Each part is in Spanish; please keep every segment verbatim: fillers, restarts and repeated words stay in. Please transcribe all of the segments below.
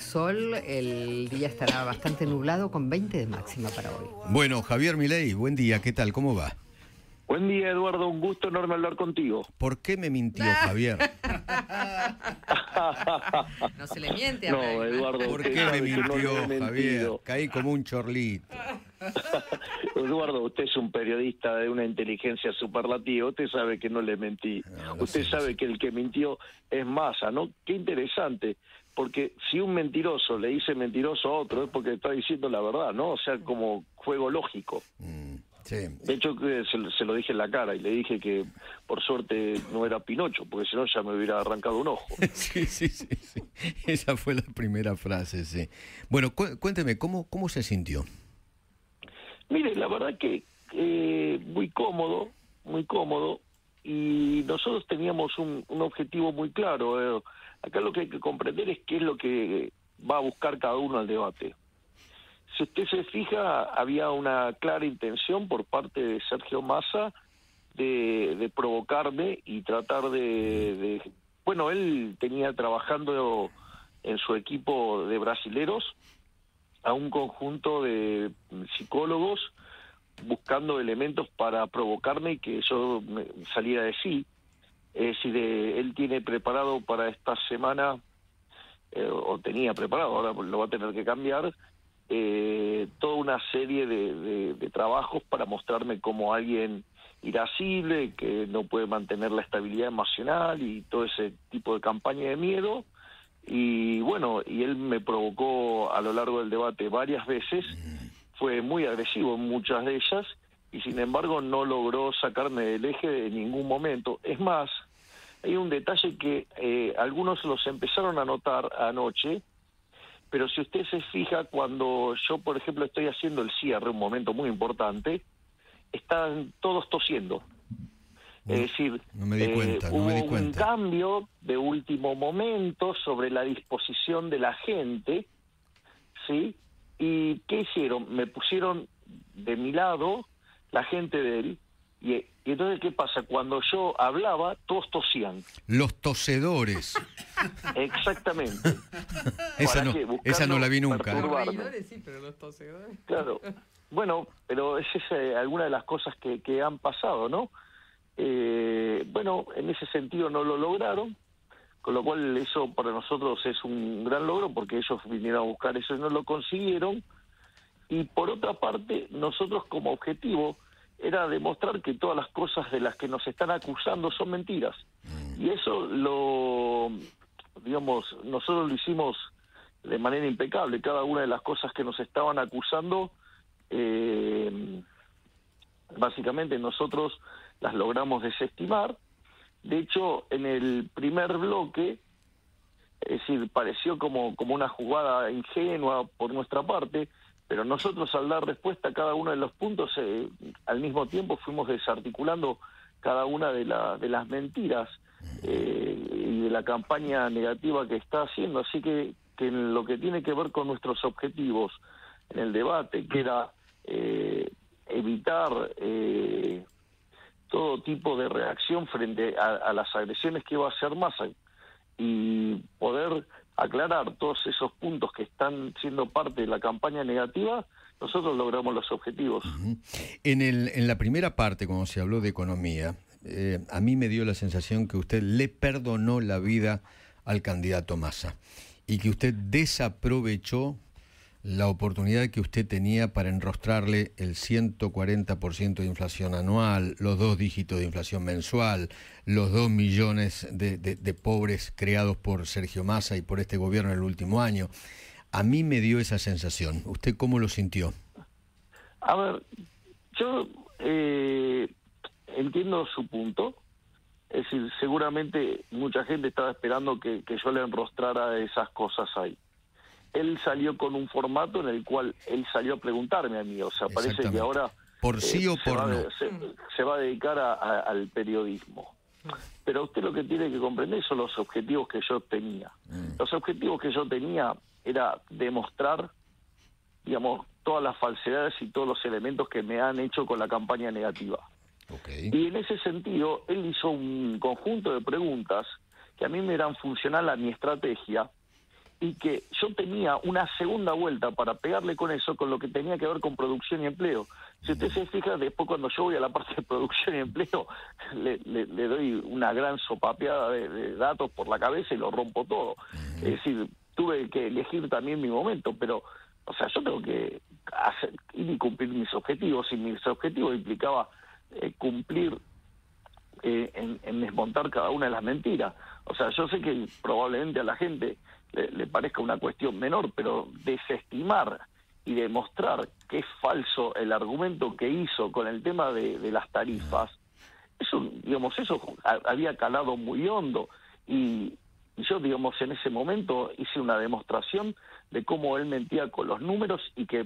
sol, el día estará bastante nublado con veinte de máxima para hoy. Bueno, Javier Milei, buen día, ¿qué tal? ¿Cómo va? Buen día, Eduardo, un gusto enorme hablar contigo. ¿Por qué me mintió, Javier? No se le miente a No, Reina. Eduardo, ¿Por usted qué me sabe que no mintió, le he Javier? mentido. Caí como un chorlito. Eduardo, usted es un periodista de una inteligencia superlativa, usted sabe que no le mentí. No, lo usted sé, lo sabe sé. que el que mintió es Massa, ¿no? Qué interesante, porque si un mentiroso le dice mentiroso a otro es porque está diciendo la verdad, ¿no? O sea, como juego lógico. Mm, sí. De hecho, que se, se lo dije en la cara y le dije que por suerte no era Pinocho, porque si no ya me hubiera arrancado un ojo. Sí, sí, sí, sí. Esa fue la primera frase, sí. Bueno, cu- cuénteme, ¿cómo, cómo se sintió? Mire, la verdad que eh, muy cómodo, muy cómodo, y nosotros teníamos un, un objetivo muy claro. Eh. Acá lo que hay que comprender es qué es lo que va a buscar cada uno al debate. Si usted se fija, había una clara intención por parte de Sergio Massa de, de provocarme y tratar de, de... Bueno, él tenía trabajando en su equipo de brasileros a un conjunto de psicólogos buscando elementos para provocarme y que yo me saliera de sí. Es decir, eh, él tiene preparado para esta semana, eh, o tenía preparado, ahora lo va a tener que cambiar, eh, toda una serie de, de, de trabajos para mostrarme como alguien irascible, que no puede mantener la estabilidad emocional y todo ese tipo de campaña de miedo. Y bueno, y él me provocó a lo largo del debate varias veces, fue muy agresivo en muchas de ellas, y sin embargo no logró sacarme del eje en ningún momento. Es más, hay un detalle que eh, algunos los empezaron a notar anoche, pero si usted se fija, cuando yo, por ejemplo, estoy haciendo el cierre, un momento muy importante, están todos tosiendo. No, Es decir, no me di eh, cuenta, no hubo me di un cuenta. cambio de último momento sobre la disposición de la gente, ¿sí? ¿Y qué hicieron? Me pusieron de mi lado la gente de él, y, y entonces, ¿qué pasa? Cuando yo hablaba, todos tosían. Los tosedores. Exactamente. Esa ¿Para no, qué? esa no Buscando la vi nunca. ¿eh? perturbar. Los reidores sí, pero los tosedores. Claro. Bueno, pero es esa, alguna de las cosas que, que han pasado, ¿no? Eh, bueno, en ese sentido no lo lograron, con lo cual eso para nosotros es un gran logro porque ellos vinieron a buscar eso y no lo consiguieron. Y por otra parte, nosotros como objetivo era demostrar que todas las cosas de las que nos están acusando son mentiras. Y eso lo, digamos, nosotros lo hicimos de manera impecable. Cada una de las cosas que nos estaban acusando, eh, básicamente nosotros las logramos desestimar. De hecho, en el primer bloque, es decir, pareció como, como una jugada ingenua por nuestra parte, pero nosotros al dar respuesta a cada uno de los puntos, eh, al mismo tiempo fuimos desarticulando cada una de, la, de las mentiras eh, y de la campaña negativa que está haciendo. Así que, que en lo que tiene que ver con nuestros objetivos en el debate, que era eh, evitar eh, todo tipo de reacción frente a, a las agresiones que iba a hacer Massa y poder aclarar todos esos puntos que están siendo parte de la campaña negativa, nosotros logramos los objetivos. Ujú. En, el, en la primera parte, cuando se habló de economía, eh, a mí me dio la sensación que usted le perdonó la vida al candidato Massa y que usted desaprovechó la oportunidad que usted tenía para enrostrarle el ciento cuarenta por ciento de inflación anual, los dos dígitos de inflación mensual, los dos millones de, de, de pobres creados por Sergio Massa y por este gobierno en el último año. A mí me dio esa sensación. ¿Usted cómo lo sintió? A ver, yo eh, entiendo su punto. Es decir, seguramente mucha gente estaba esperando que, que yo le enrostrara esas cosas ahí. Él salió con un formato en el cual él salió a preguntarme a mí, o sea, parece que ahora por eh, sí o se, por va, no. se, se va a dedicar a, a, al periodismo. Pero usted lo que tiene que comprender son los objetivos que yo tenía. Mm. Los objetivos que yo tenía era demostrar, digamos, todas las falsedades y todos los elementos que me han hecho con la campaña negativa. Okay. Y en ese sentido, él hizo un conjunto de preguntas que a mí me eran funcional a mi estrategia, y que yo tenía una segunda vuelta para pegarle con eso, con lo que tenía que ver con producción y empleo. Si usted se fija, después cuando yo voy a la parte de producción y empleo, le, le, le doy una gran sopapeada de, de datos por la cabeza y lo rompo todo. Es decir, tuve que elegir también mi momento, pero, o sea, yo tengo que hacer, ir y cumplir mis objetivos, y mis objetivos implicaba eh, cumplir eh, en, en desmontar cada una de las mentiras. O sea, yo sé que probablemente a la gente le, le parezca una cuestión menor, pero desestimar y demostrar que es falso el argumento que hizo con el tema de, de las tarifas, eso, digamos, eso había calado muy hondo, y yo, digamos, en ese momento hice una demostración de cómo él mentía con los números, y que,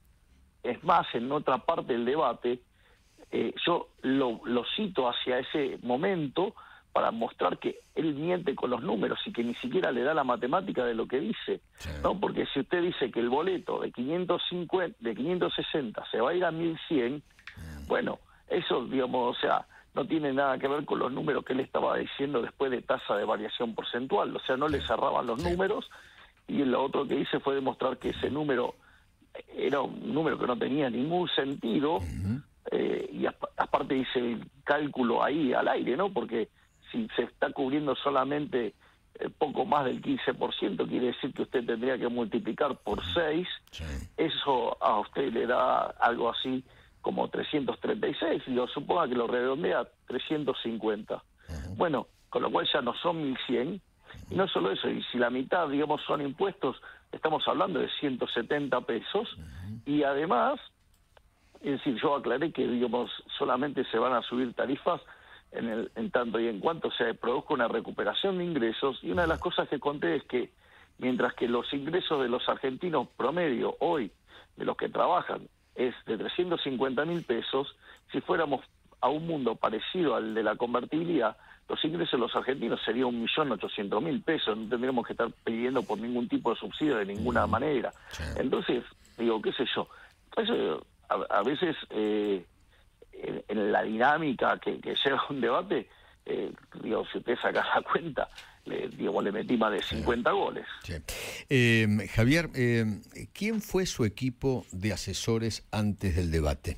es más, en otra parte del debate, eh, yo lo, lo cito hacia ese momento para mostrar que él miente con los números y que ni siquiera le da la matemática de lo que dice, sí. ¿no? Porque si usted dice que el boleto de quinientos cincuenta, de quinientos sesenta se va a ir a mil cien, mm. bueno, eso, digamos, o sea, no tiene nada que ver con los números que él estaba diciendo después de tasa de variación porcentual, o sea, no le cerraban los sí. números, y lo otro que hice fue demostrar que ese número era un número que no tenía ningún sentido, mm. eh, y aparte hice el cálculo ahí al aire, ¿no? Porque si se está cubriendo solamente eh, poco más del quince por ciento, quiere decir que usted tendría que multiplicar por seis, sí. eso a usted le da algo así como trescientos treinta y seis, y lo suponga que lo redondea a trescientos cincuenta. Uh-huh. Bueno, con lo cual ya no son mil cien, uh-huh. y no solo eso, y si la mitad, digamos, son impuestos, estamos hablando de ciento setenta pesos, uh-huh. y además, es decir, yo aclaré que, digamos, solamente se van a subir tarifas En, el, en tanto y en cuanto se produzca una recuperación de ingresos, y una de las cosas que conté es que mientras que los ingresos de los argentinos promedio hoy, de los que trabajan, es de trescientos cincuenta mil pesos, si fuéramos a un mundo parecido al de la convertibilidad, los ingresos de los argentinos serían un millón ochocientos mil pesos, no tendríamos que estar pidiendo por ningún tipo de subsidio de ninguna manera. Entonces, digo, qué sé yo, eso, a, a veces... Eh, En, en la dinámica que, que lleva un debate, eh, digo, si usted saca la cuenta, le, digo, le metí más de cincuenta sí. goles. Sí. Eh, Javier, eh, ¿quién fue su equipo de asesores antes del debate?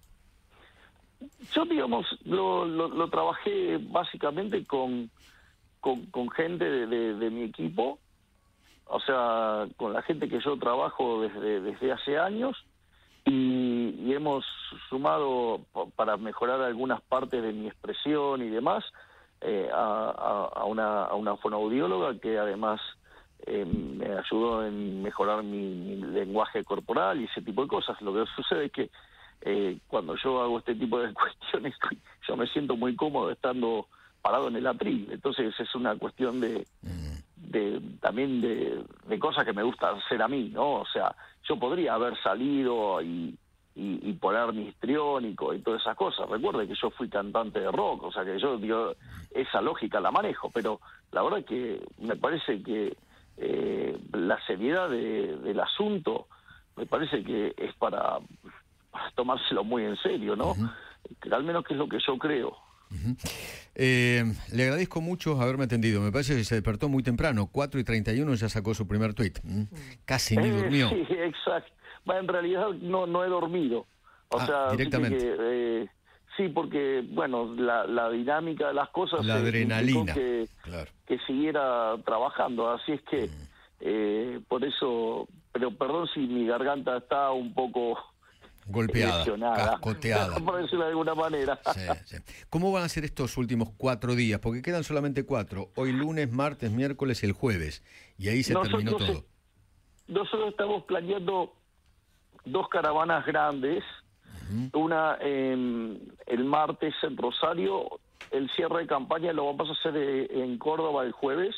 Yo, digamos, lo, lo, lo trabajé básicamente con, con, con gente de, de, de mi equipo, o sea, con la gente que yo trabajo desde, desde hace años, Y, y hemos sumado, para mejorar algunas partes de mi expresión y demás, eh, a, a, a, una, a una fonoaudióloga que además eh, me ayudó en mejorar mi, mi lenguaje corporal y ese tipo de cosas. Lo que sucede es que eh, cuando yo hago este tipo de cuestiones, yo me siento muy cómodo estando parado en el atril. Entonces es una cuestión de... de también de, de cosas que me gusta hacer a mí, ¿no? O sea, yo podría haber salido y, y, y poner mi histriónico y todas esas cosas. Recuerde que yo fui cantante de rock, o sea que yo, digo, esa lógica la manejo, pero la verdad que me parece que eh, la seriedad de, del asunto me parece que es para, para tomárselo muy en serio, ¿no? Uh-huh. Que al menos que es lo que yo creo. Uh-huh. Eh, le agradezco mucho haberme atendido. Me parece que se despertó muy temprano, cuatro y treinta y uno ya sacó su primer tuit. ¿Mm? Casi ni eh, durmió. Sí, exacto. Bueno, en realidad no no he dormido. O ah, sea, directamente. Que, eh, sí, porque, bueno, la, la dinámica de las cosas... La adrenalina. Que, claro. que siguiera trabajando. Así es que, mm. eh, por eso... Pero perdón si mi garganta está un poco... golpeada, cascoteada, por decirlo de alguna manera. Sí, sí. ¿Cómo van a ser estos últimos cuatro días? Porque quedan solamente cuatro. Hoy lunes, martes, miércoles y el jueves. Y ahí se nosotros, terminó todo. Nosotros estamos planeando dos caravanas grandes. Uh-huh. Una eh, el martes en Rosario. El cierre de campaña lo vamos a hacer en Córdoba el jueves.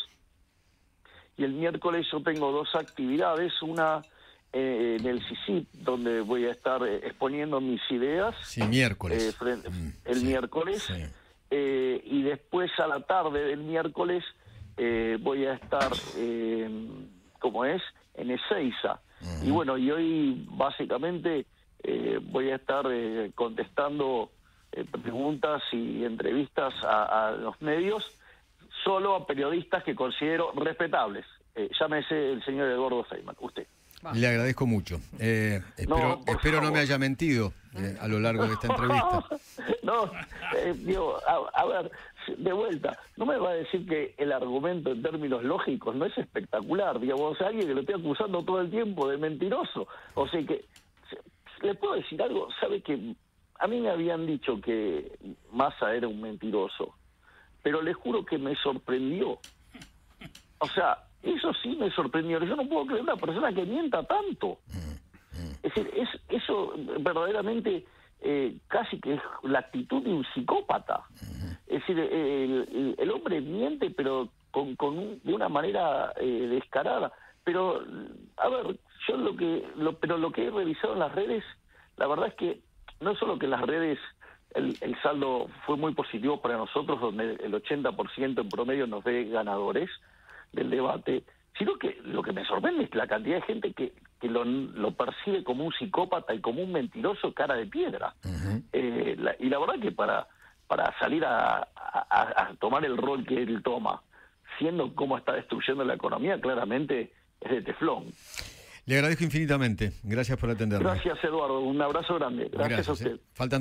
Y el miércoles yo tengo dos actividades. Una... Eh, en el C I C I P, donde voy a estar eh, exponiendo mis ideas. Sí, miércoles. Eh, frente, mm, el sí, miércoles. Sí. Eh, y después a la tarde del miércoles eh, voy a estar, eh, como es, en Ezeiza. Uh-huh. Y bueno, y hoy básicamente eh, voy a estar eh, contestando eh, preguntas y entrevistas a, a los medios, solo a periodistas que considero respetables. eh, llámese el señor Eduardo Feynman, usted. Le agradezco mucho. Eh, espero No, por espero no favor. me haya mentido eh, a lo largo de esta entrevista. No, eh, digo, a, a ver, de vuelta, no me va a decir que el argumento en términos lógicos no es espectacular, digamos, alguien que lo esté acusando todo el tiempo de mentiroso. O sea que, ¿le puedo decir algo? Sabe que a mí me habían dicho que Massa era un mentiroso, pero le juro que me sorprendió. O sea, eso sí me sorprendió. Yo no puedo creer una persona que mienta tanto. Es decir, es, eso verdaderamente eh, casi que es la actitud de un psicópata. Es decir, el, el, el hombre miente, pero con, con un, de una manera eh, descarada. Pero, a ver, yo lo que, lo, pero lo que he revisado en las redes, la verdad es que no solo que en las redes el, el saldo fue muy positivo para nosotros, donde el ochenta por ciento en promedio nos ve ganadores del debate, sino que lo que me sorprende es la cantidad de gente que, que lo, lo percibe como un psicópata y como un mentiroso cara de piedra. Uh-huh. eh, la, y la verdad que para, para salir a, a, a tomar el rol que él toma, siendo cómo está destruyendo la economía, claramente es de teflón. Le agradezco infinitamente. Gracias por atenderme. Gracias, Eduardo. Un abrazo grande. Gracias, Gracias a usted. Eh. Faltan